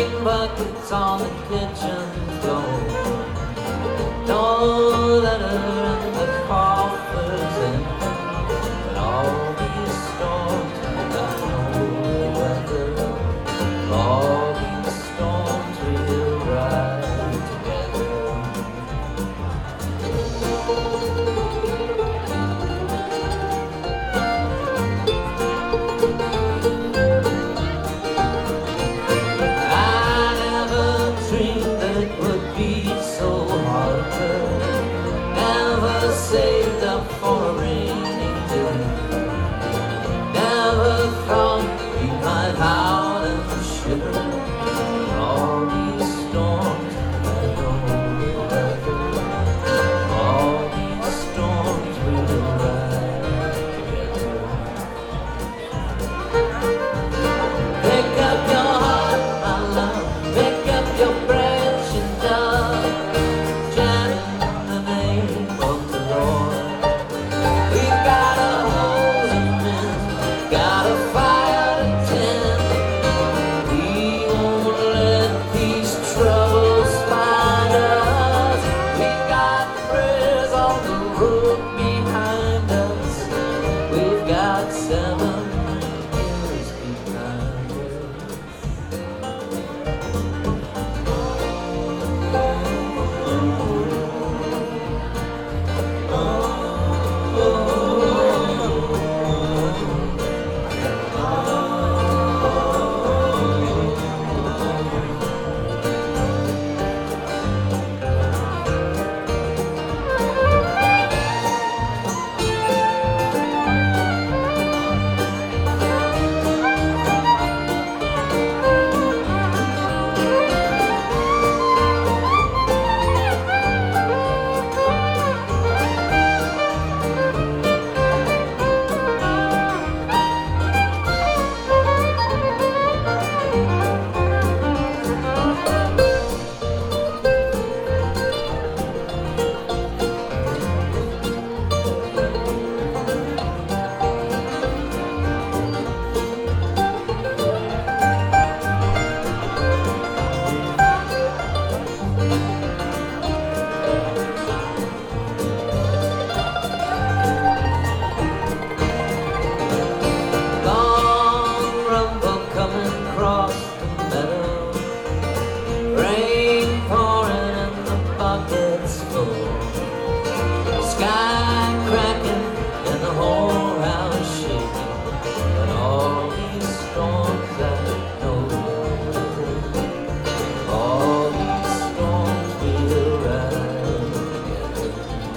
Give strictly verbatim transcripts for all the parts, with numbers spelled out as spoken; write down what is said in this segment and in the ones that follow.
rain buckets on the kitchen floor. Know that her and the coffers empty, but all these storms got no weather. All these storms will ride together. I never dreamed that it would be so hard to never saved up for a rainy day. Never thought we might howl and shiver. All these storms had no weather. All these storms will ride together. Pick up your heart, my love. Pick up your branching dove. Jamming the name of the Lord. We got a hose and men, got a fire to tend. We won't let these troubles find us. We got prayers on the road behind us. We've got seven years behind us. Long rumble coming across the meadow. Rain pouring and the buckets full. Sky cracking and the whole house shaking. And all these storms that know all these storms will ride together.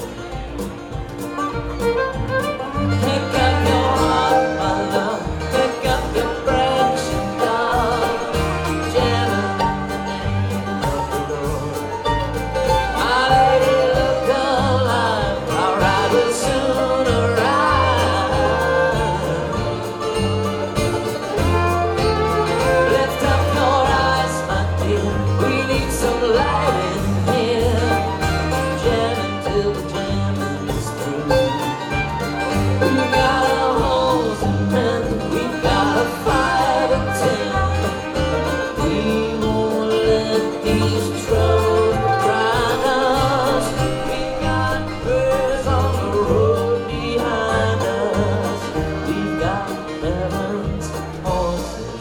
Pick up your heart, my love. Pick up your branching dove. Jamming the name of the Lord. My lady, look alive. Our ride will soon arrive. Lift up your eyes, my dear. We need some light in here. Jamming till the jamming is through. We've got a hose and men, we've got a fire to tend. We won't let these troubles grind us. We've got birds on the road behind us. We've got heaven's horses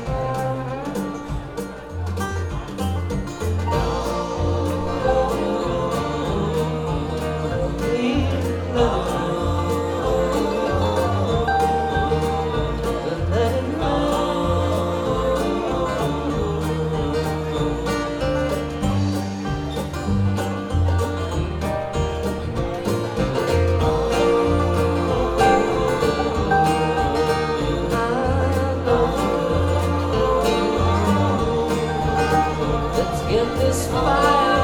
Let's get this fire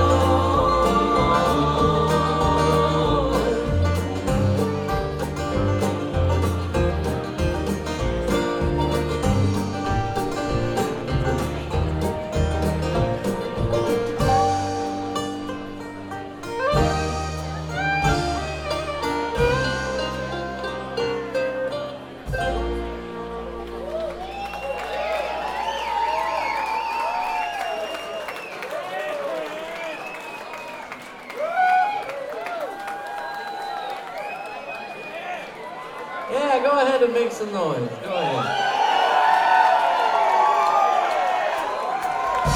Yeah, go ahead and make some noise. Go ahead.